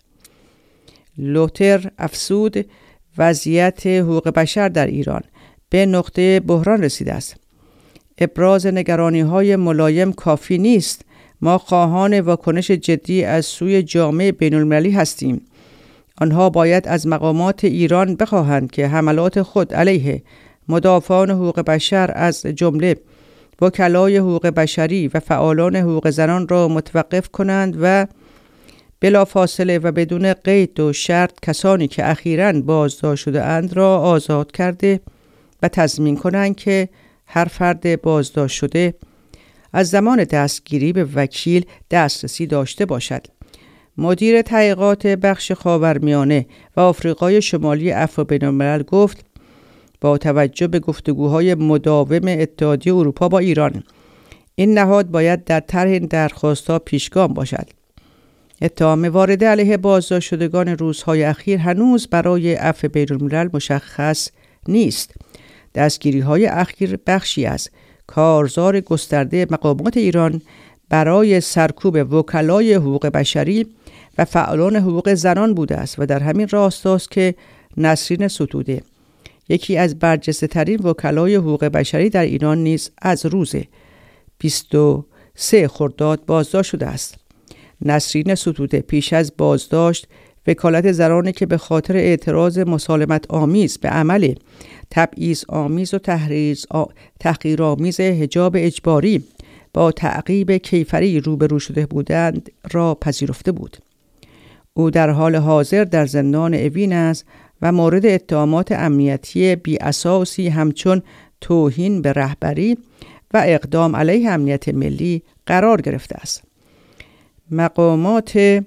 لوتر افزود وضعیت حقوق بشر در ایران به نقطه بحران رسیده است. ابراز نگرانی های ملایم کافی نیست. ما خواهان واکنش جدی از سوی جامعه بین‌المللی هستیم. آنها باید از مقامات ایران بخواهند که حملات خود علیه مدافعان حقوق بشر از جمله وکلای حقوق بشری و فعالان حقوق زنان را متوقف کنند و بلافاصله و بدون قید و شرط کسانی که اخیراً بازداشت شده اند را آزاد کرده و تضمین کنند که هر فرد بازداشت شده از زمان دستگیری به وکیل دسترسی داشته باشد. مدیر تحقیقات بخش خاورمیانه و آفریقای شمالی عفو بین‌الملل گفت با توجه به گفتگوهای مداوم اتحادیه اروپا با ایران این نهاد باید در طرح این درخواست‌ها پیشگام باشد. اتهام وارده علیه بازداشت شدگان روزهای اخیر هنوز برای عفو بین‌الملل مشخص نیست. دستگیری‌های اخیر بخشی از کارزار گسترده مقامات ایران برای سرکوب وکلای حقوق بشری و فعالان حقوق زنان بوده است و در همین راستاست که نسرین ستوده، یکی از برجسته‌ترین وکلای حقوق بشری در ایران، نیز از روز بیست و سه خرداد بازداشت شده است. نسرین ستوده پیش از بازداشت وکالت زنانی که به خاطر اعتراض مسالمت آمیز به عمل تبعیض آمیز و تحقیرآمیز حجاب اجباری با تعقیب کیفری روبرو شده بودند را پذیرفته بود. او در حال حاضر در زندان اوین است و مورد اتهامات امنیتی بی اساسی همچون توهین به رهبری و اقدام علیه امنیت ملی قرار گرفته است. مقامات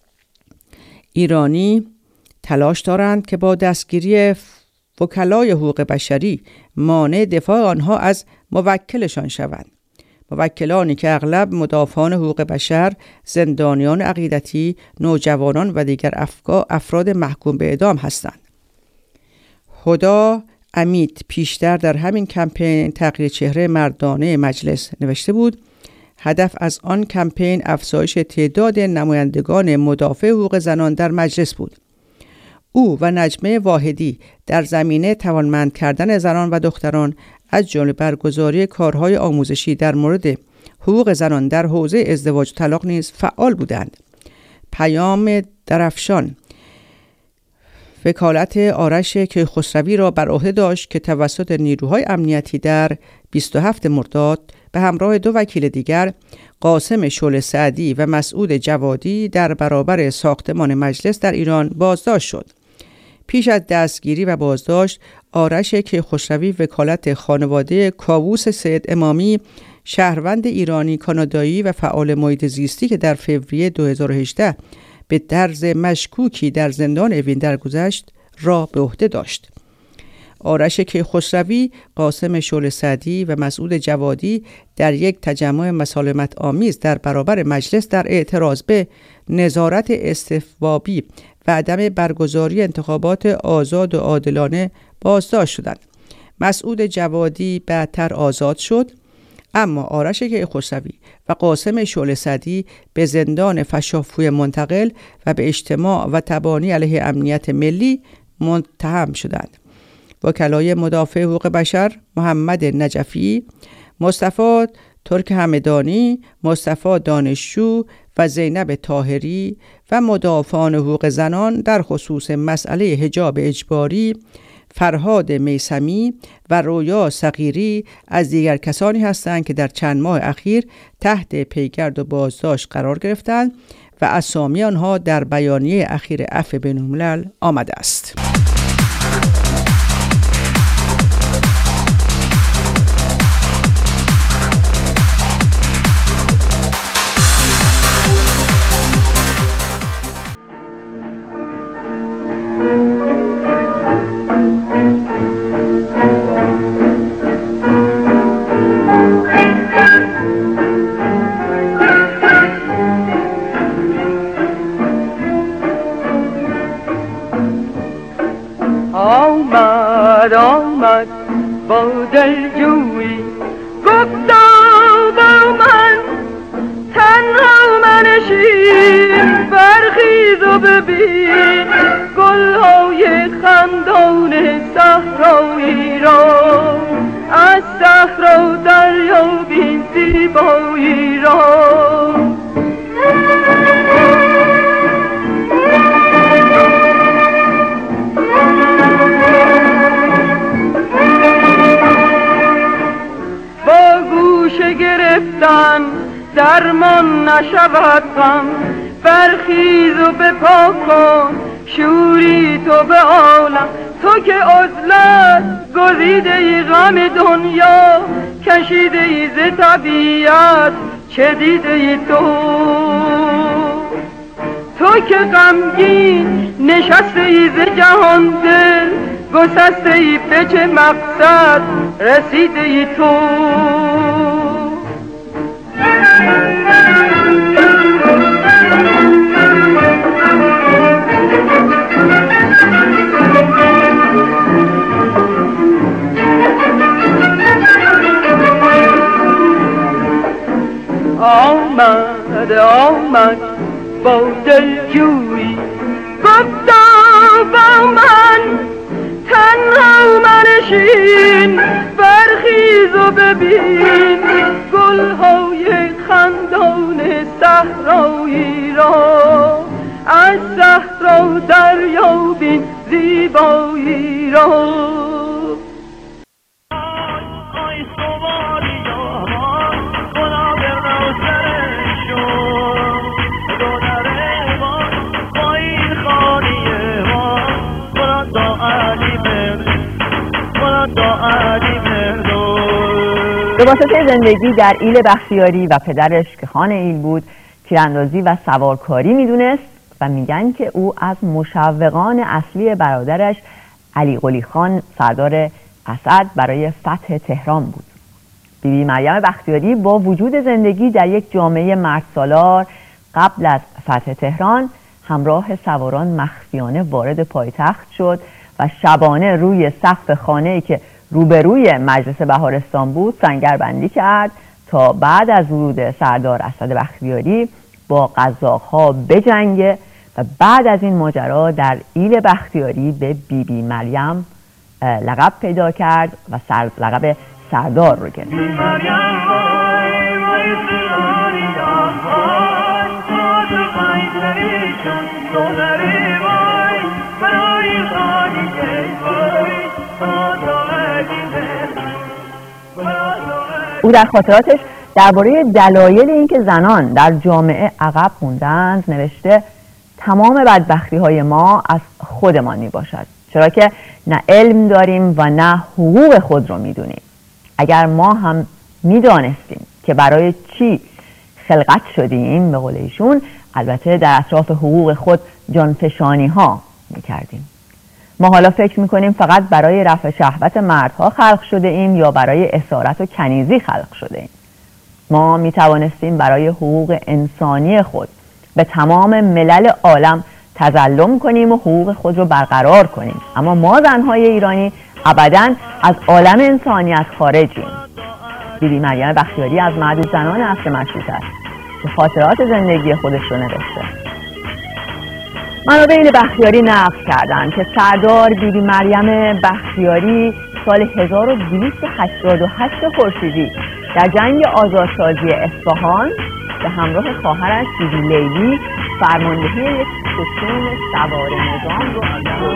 ایرانی تلاش دارند که با دستگیری وکلای حقوق بشری مانع دفاع آنها از موکلشان شوند. موکلانی که اغلب مدافعان حقوق بشر، زندانیان عقیدتی، نوجوانان و دیگر افراد محکوم به اعدام هستند. هدا امید پیشتر در همین کمپین تغییر چهره مردانه مجلس نوشته بود: هدف از آن کمپین افزایش تعداد نمایندگان مدافع حقوق زنان در مجلس بود. او و نجمه واحدی در زمینه توانمند کردن زنان و دختران از جمله برگزاری کارهای آموزشی در مورد حقوق زنان در حوزه ازدواج و طلاق نیز فعال بودند. پیام درفشان وکالت آرش کیخسروی را بر عهده داشت که توسط نیروهای امنیتی در بیست و هفتم مرداد به همراه دو وکیل دیگر، قاسم شعله سعدی و مسعود جوادی، در برابر ساختمان مجلس در ایران بازداشت شد. پیش از دستگیری و بازداشت، آرش کیخسروی وکالت خانواده کاووس سید امامی، شهروند ایرانی کانادایی و فعال محیط زیستی که در فوریه دو هزار و هجده به طرز مشکوکی در زندان اوین درگذشت، را به عهده داشت. آرش کیخسروی، قاسم شعله سعدی و مسعود جوادی در یک تجمع مسالمت آمیز در برابر مجلس در اعتراض به نظارت استفبابی و عدم برگزاری انتخابات آزاد و عادلانه بازداشت شدند. مسعود جوادی بعدتر آزاد شد، اما آرش کیخسروی و قاسم شعله سعدی به زندان فشافوی منتقل و به اجتماع و تبانی علیه امنیت ملی متهم شدند. وکلای مدافع حقوق بشر محمد نجفی، مصطفی ترک همدانی، مصطفی دانشجو و زینب طاهری و مدافعان حقوق زنان در خصوص مسئله حجاب اجباری، فرهاد میثمی و رویا صغیری از دیگر کسانی هستند که در چند ماه اخیر تحت پیگرد و بازداشت قرار گرفتند و اسامی آنها در بیانیه اخیر عفو بین‌الملل آمده است. آمد آمد با دلجویی گفتا با من تنها منشین، برخیز و ببین گلهای خندان صحرایی را، از صحرا دریابین زیبایی را. گرفتن درمان نشود غم، برخیز و بپا کن شوری تو به عالم، تو که عزلت گزیده ای غم دنیا، کشیده ای ز طبیعت چه دیده ای تو، تو که غمگین نشسته ای ز جهان دل، گسسته ای به چه مقصد رسیده ای تو. با دلجویی. گفتا با من تنها منشین، برخیز و ببین گلهای خندان صحرایی را، از صحرا دریابین زیبایی را. به واسطه زندگی در ایل بختیاری و پدرش که خان ایل بود تیراندازی و سوارکاری میدونست و میگن که او از مشوقان اصلی برادرش علی قلی خان سردار اسد برای فتح تهران بود. بیبی مریم بختیاری با وجود زندگی در یک جامعه مردسالار قبل از فتح تهران همراه سواران مخفیانه وارد پایتخت شد و شبانه روی سقف خانه‌ای که روبروی مجلس بهارستان بود سنگربندی کرد تا بعد از ورود سردار اسد بختیاری با قزاق‌ها بجنگه و بعد از این ماجرا در ایل بختیاری به بیبی بی مریم لقب پیدا کرد و سر لقب سردار رو گرفت. او در خاطراتش درباره دلایل اینکه زنان در جامعه عقب موندند نوشته تمام بدبختی های ما از خودمان می باشد، چرا که نه علم داریم و نه حقوق خود رو می دونیم. اگر ما هم می دانستیم که برای چی خلقت شدیم به قول ایشون، البته در اطراف حقوق خود جانفشانی ها می کردیم. ما حالا فکر میکنیم فقط برای رفع شهوت مردها خلق شده ایم یا برای اسارت و کنیزی خلق شده ایم. ما میتوانستیم برای حقوق انسانی خود به تمام ملل عالم تظلم کنیم و حقوق خود رو برقرار کنیم، اما ما زنهای ایرانی ابداً از عالم انسانیت خارجیم. بیبی مریم بختیاری از معدود زنان عصر مشروطه است که خاطرات زندگی خودش رو نوشته. منابع ایل بختیاری نقل کردند که سردار بیبی مریم بختیاری سال هزار و دویست و هشتاد و هشت خورشیدی در جنگ آزادسازی اصفهان به همراه خواهرش بیبی لیلی فرماندهی یک ستون سوار نظام رو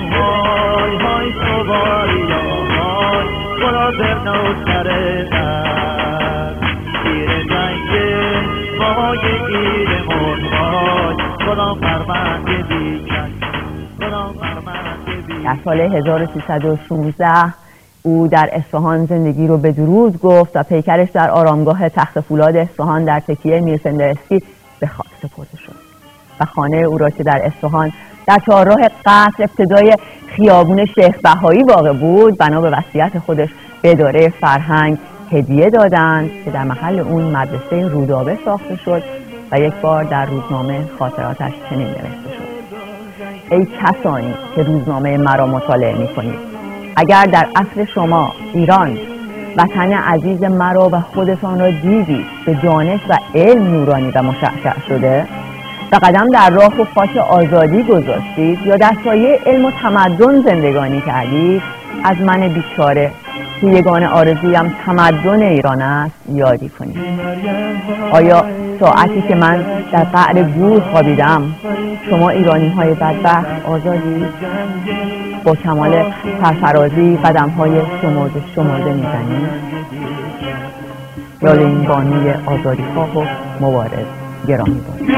در سال هزار و سیصد و شانزده او در اصفهان زندگی رو به درود گفت و پیکرش در آرامگاه تخت فولاد اصفهان در تکیه میرسندرسکی به خاک سپرده شد و خانه او را که در اصفهان در چهارراه قصر ابتدای خیابون شیخ بهایی واقع بود بنا به وصیت خودش به اداره فرهنگ هدیه دادند که در محل اون مدرسه رودابه ساخته شد و یک بار در روزنامه خاطراتش چنین نوشته شد: ای کسانی که روزنامه مرا مطالعه می کنید، اگر در عصر شما ایران وطن عزیز مرا و خودتان را دیدید به دانش و علم نورانی و مشعشع شده و قدم در راه و خاک آزادی گذاشتید یا در سایه علم و تمدن زندگانی کردید، از من بیچاره که یگانه آرزویم تمدن ایران است یادی کنید. آیا ساعتی که من در قعر گور خوابیدم شما ایرانی های بدبخت آزادی با کمال سرفرازی قدم های شمرده شمرده میزنید؟ یا این بانوی آزادی خواه و مبارز گرامی باشید.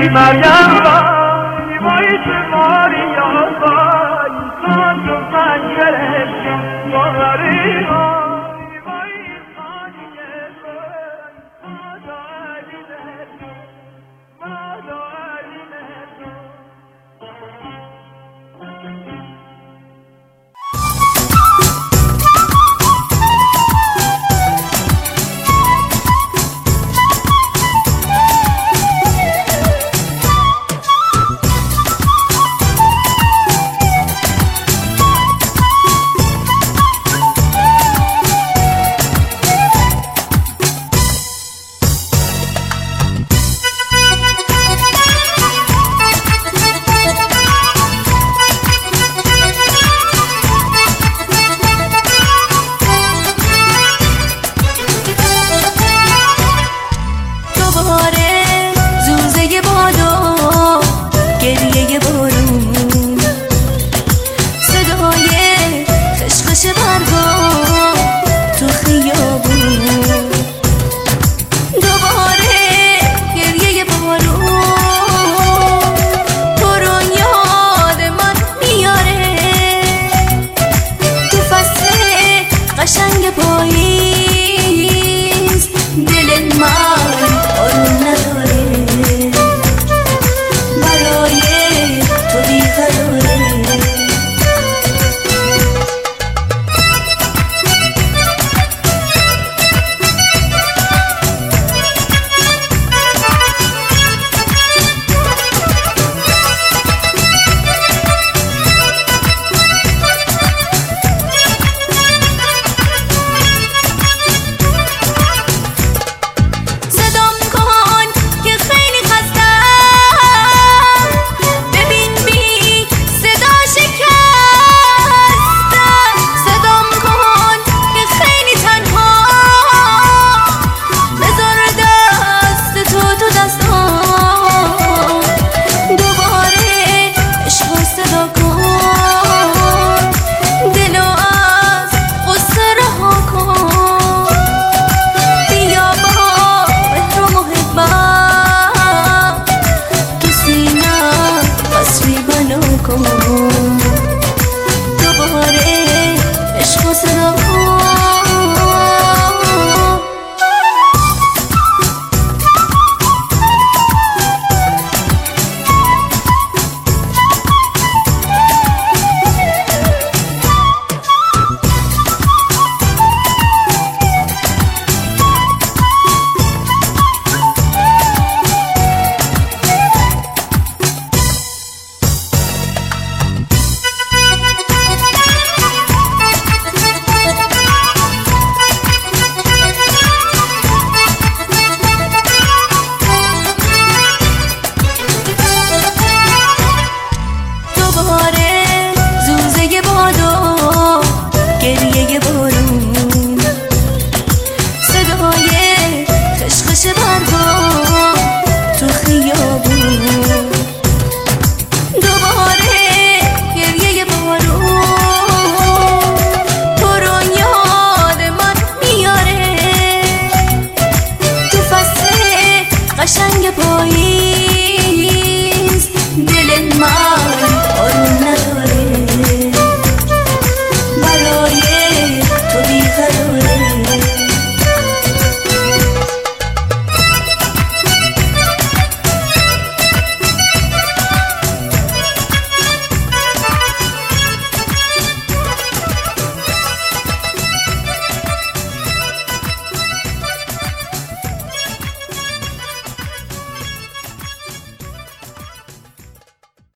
کن، دلو از غصه رها کن، بیا با مهر و محبت تو سینه قصری بنا کن، دوباره عشق و صدا کن. گریه بارون، صدای خشخش برگا تو خیابون، دوباره گریه بارون تو رو یاد من میاره، تو فصل قشنگ پایی